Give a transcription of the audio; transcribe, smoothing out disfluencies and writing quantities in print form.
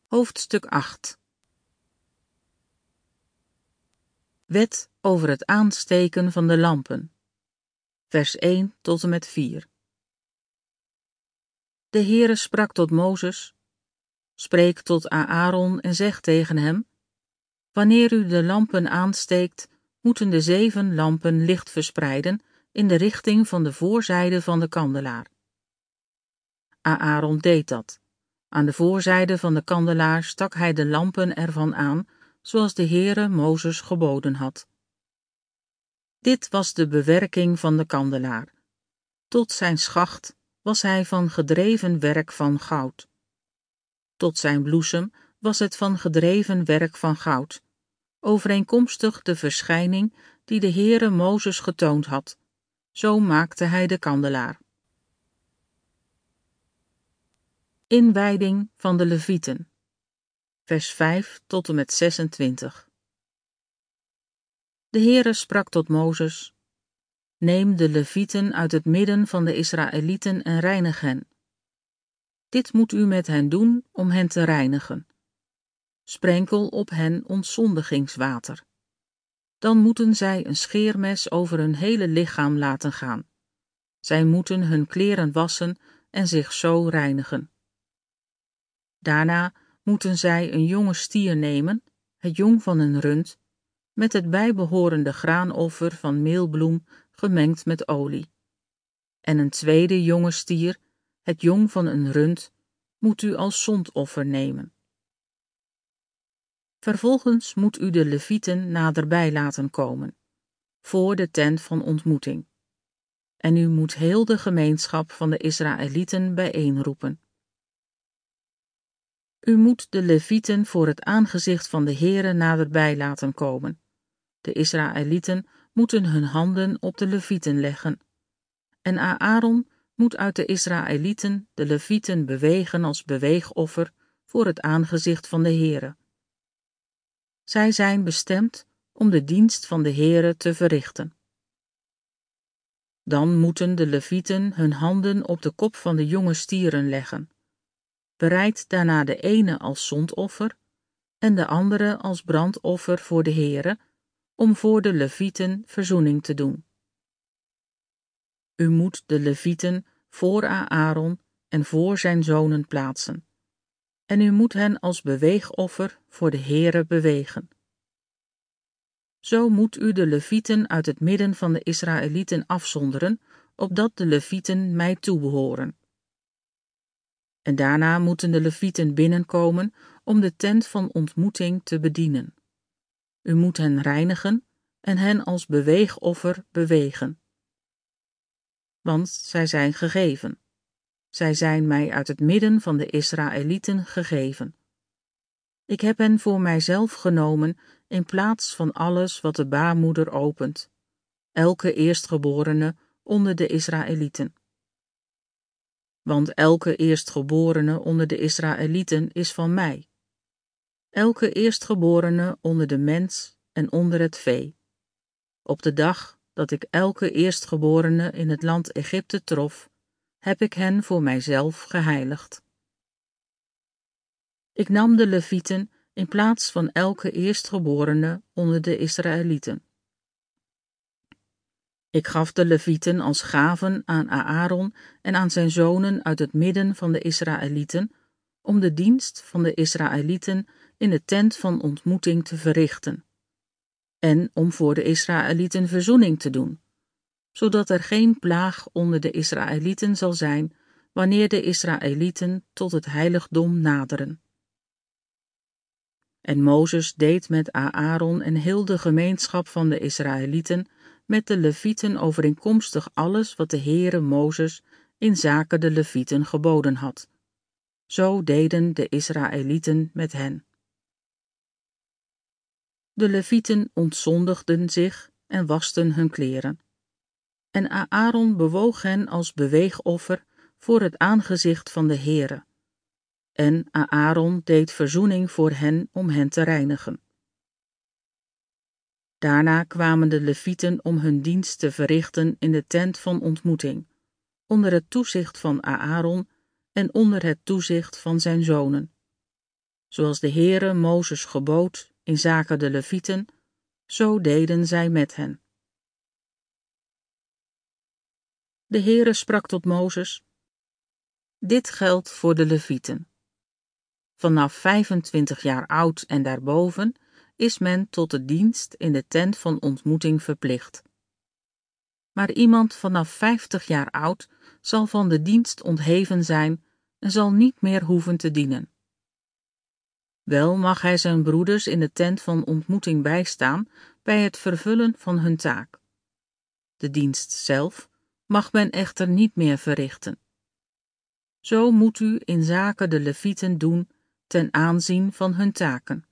Hoofdstuk 8. Wet over het aansteken van de lampen. Vers 1 tot en met 4. De Heere sprak tot Mozes: Spreek tot Aaron en zeg tegen hem: Wanneer u de lampen aansteekt, moeten de 7 lampen licht verspreiden in de richting van de voorzijde van de kandelaar. Aaron deed dat. Aan de voorzijde van de kandelaar stak hij de lampen ervan aan, zoals de Heere Mozes geboden had. Dit was de bewerking van de kandelaar. Tot zijn schacht was hij van gedreven werk van goud. Tot zijn bloesem was het van gedreven werk van goud, overeenkomstig de verschijning die de Heere Mozes getoond had. Zo maakte hij de kandelaar. Inwijding van de Levieten. Vers 5 tot en met 26. De Heere sprak tot Mozes: Neem de Levieten uit het midden van de Israëlieten en reinig hen. Dit moet u met hen doen om hen te reinigen. Sprenkel op hen ontzondigingswater. Dan moeten zij een scheermes over hun hele lichaam laten gaan. Zij moeten hun kleren wassen en zich zo reinigen. Daarna moeten zij een jonge stier nemen, het jong van een rund, met het bijbehorende graanoffer van meelbloem gemengd met olie. En een tweede jonge stier, het jong van een rund, moet u als zondoffer nemen. Vervolgens moet u de Levieten naderbij laten komen, voor de tent van ontmoeting. En u moet heel de gemeenschap van de Israëlieten bijeenroepen. U moet de Levieten voor het aangezicht van de Heere naderbij laten komen. De Israëlieten moeten hun handen op de Levieten leggen. En Aaron moet uit de Israëlieten de Levieten bewegen als beweegoffer voor het aangezicht van de Heere. Zij zijn bestemd om de dienst van de Heere te verrichten. Dan moeten de Levieten hun handen op de kop van de jonge stieren leggen. Bereid daarna de ene als zondoffer en de andere als brandoffer voor de Heere, om voor de Levieten verzoening te doen. U moet de Levieten voor Aaron en voor zijn zonen plaatsen, en u moet hen als beweegoffer voor de Heere bewegen. Zo moet u de Levieten uit het midden van de Israëlieten afzonderen, opdat de Levieten mij toebehoren. En daarna moeten de Levieten binnenkomen om de tent van ontmoeting te bedienen. U moet hen reinigen en hen als beweegoffer bewegen. Want zij zijn gegeven. Zij zijn mij uit het midden van de Israëlieten gegeven. Ik heb hen voor mijzelf genomen in plaats van alles wat de baarmoeder opent, elke eerstgeborene onder de Israëlieten. Want elke eerstgeborene onder de Israëlieten is van mij. Elke eerstgeborene onder de mens en onder het vee. Op de dag dat ik elke eerstgeborene in het land Egypte trof, heb ik hen voor mijzelf geheiligd. Ik nam de Levieten in plaats van elke eerstgeborene onder de Israëlieten. Ik gaf de Levieten als gaven aan Aaron en aan zijn zonen uit het midden van de Israëlieten, om de dienst van de Israëlieten in de tent van ontmoeting te verrichten, en om voor de Israëlieten verzoening te doen, zodat er geen plaag onder de Israëlieten zal zijn, wanneer de Israëlieten tot het heiligdom naderen. En Mozes deed met Aaron en heel de gemeenschap van de Israëlieten met de Levieten overeenkomstig alles wat de Heere Mozes in zaken de Levieten geboden had. Zo deden de Israëlieten met hen. De Levieten ontzondigden zich en wasten hun kleren. En Aaron bewoog hen als beweegoffer voor het aangezicht van de Heere. En Aaron deed verzoening voor hen om hen te reinigen. Daarna kwamen de Levieten om hun dienst te verrichten in de tent van ontmoeting, onder het toezicht van Aaron en onder het toezicht van zijn zonen. Zoals de Heere Mozes gebood in zaken de Levieten, zo deden zij met hen. De Heere sprak tot Mozes: Dit geldt voor de Levieten. Vanaf 25 jaar oud en daarboven is men tot de dienst in de tent van ontmoeting verplicht. Maar iemand vanaf 50 jaar oud zal van de dienst ontheven zijn en zal niet meer hoeven te dienen. Wel mag hij zijn broeders in de tent van ontmoeting bijstaan bij het vervullen van hun taak. De dienst zelf mag men echter niet meer verrichten. Zo moet u in zaken de Levieten doen ten aanzien van hun taken.